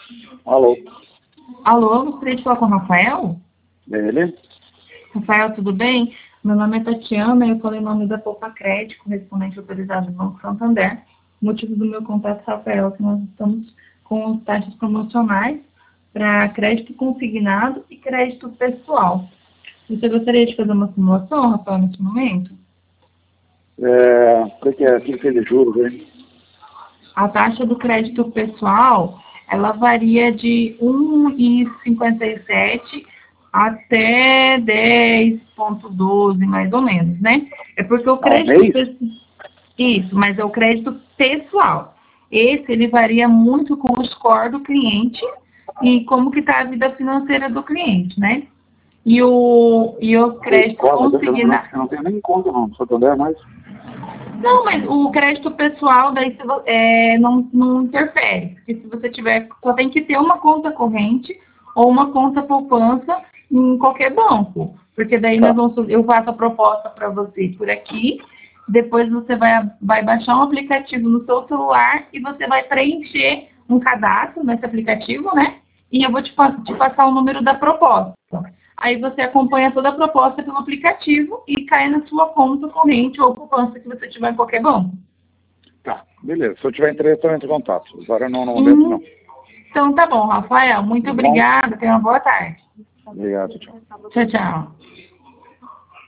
Alô? Alô, gostaria de falar com o Rafael? Ele? Rafael, tudo bem? Meu nome é Tatiana e eu falei em nome da Poupa Crédito, correspondente autorizado do Banco Santander. O motivo do meu contato, Rafael, é que nós estamos com taxas promocionais para crédito consignado e crédito pessoal. Você gostaria de fazer uma simulação, Rafael, nesse momento? O que é de juros, hein? A taxa do crédito pessoal, ela varia de 1,57 até 10,12, mais ou menos, né? É porque o crédito isso, mas é o crédito pessoal. Esse, ele varia muito com o score do cliente e como que está a vida financeira do cliente, né? E o crédito consignado... Eu não tenho nem conta, não. Santander, mas... Não, mas o crédito pessoal daí não interfere. Porque se você tiver, só tem que ter uma conta corrente ou uma conta poupança em qualquer banco. Porque daí eu faço a proposta para você por aqui, depois você vai baixar um aplicativo no seu celular e você vai preencher um cadastro nesse aplicativo, né? E eu vou te passar o número da proposta. Aí você acompanha toda a proposta pelo aplicativo e cai na sua conta corrente ou poupança que você tiver em qualquer banco. Tá, beleza. Se eu tiver interesse, eu entro em contato. Agora no momento, não. Então tá bom, Rafael. Muito obrigada. Tenha uma boa tarde. Obrigado, tchau. Tchau, tchau.